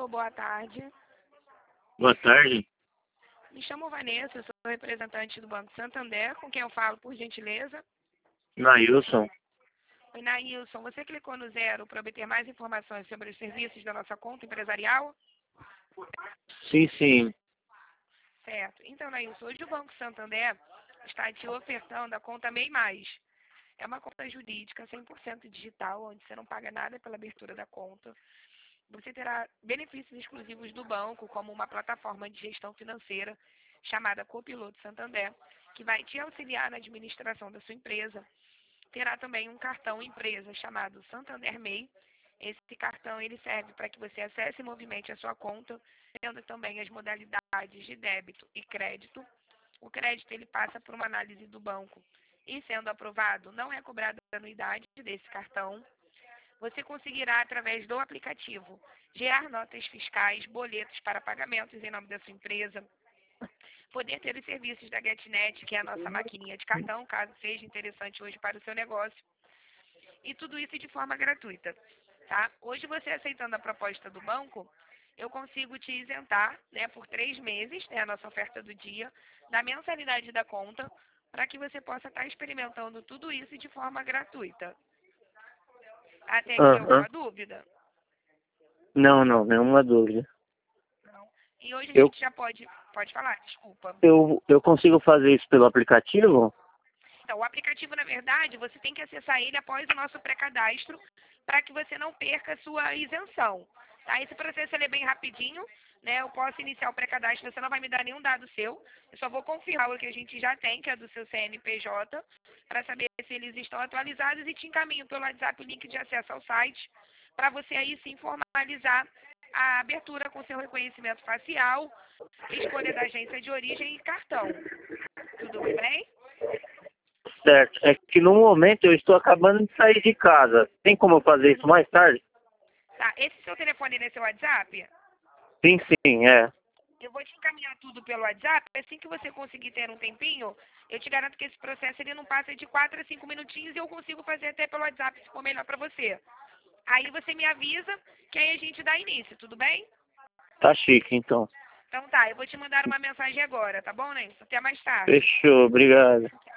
Alô, boa tarde. Boa tarde. Me chamo Vanessa, eu sou representante do Banco Santander, com quem eu falo, por gentileza. Nailson. Oi, Nailson, você clicou no 0 para obter mais informações sobre os serviços da nossa conta empresarial? Sim. Certo. Então, Nailson, hoje o Banco Santander está te ofertando a conta MEI Mais. É uma conta jurídica 100% digital, onde você não paga nada pela abertura da conta. Você terá benefícios exclusivos do banco, como uma plataforma de gestão financeira chamada Copiloto Santander, que vai te auxiliar na administração da sua empresa. Terá também um cartão empresa chamado Santander MEI. Esse cartão ele serve para que você acesse e movimente a sua conta, tendo também as modalidades de débito e crédito. O crédito ele passa por uma análise do banco e, sendo aprovado, não é cobrada a anuidade desse cartão. Você conseguirá, através do aplicativo, gerar notas fiscais, boletos para pagamentos em nome da sua empresa, poder ter os serviços da GetNet, que é a nossa maquininha de cartão, caso seja interessante hoje para o seu negócio, e tudo isso de forma gratuita. Tá? Hoje, você aceitando a proposta do banco, eu consigo te isentar, né, por 3 meses, a nossa oferta do dia, da mensalidade da conta, para que você possa estar experimentando tudo isso de forma gratuita. Até aqui alguma dúvida? Não, nenhuma dúvida. Não. E hoje a Eu, gente já pode falar, desculpa. eu consigo fazer isso pelo aplicativo? Então, o aplicativo, na verdade, você tem que acessar ele após o nosso pré-cadastro para que você não perca a sua isenção. Tá? Esse processo ele é bem rapidinho, né? Eu posso iniciar o pré-cadastro, você não vai me dar nenhum dado seu. Eu só vou confirmar o que a gente já tem, que é do seu CNPJ, para saber se eles estão atualizados e te encaminho pelo WhatsApp o link de acesso ao site para você aí sim formalizar a abertura com seu reconhecimento facial, escolha da agência de origem e cartão. Tudo bem? Certo. É que no momento eu estou acabando de sair de casa. Tem como eu fazer isso mais tarde? Tá, esse seu telefone é seu WhatsApp? Sim, é. Eu vou te encaminhar tudo pelo WhatsApp. Assim que você conseguir ter um tempinho, eu te garanto que esse processo ele não passa de 4 a 5 minutinhos e eu consigo fazer até pelo WhatsApp, se for melhor para você. Aí você me avisa que aí a gente dá início, tudo bem? Tá chique, então. Então tá, eu vou te mandar uma mensagem agora, tá bom, Nenson? Até mais tarde. Fechou, obrigado.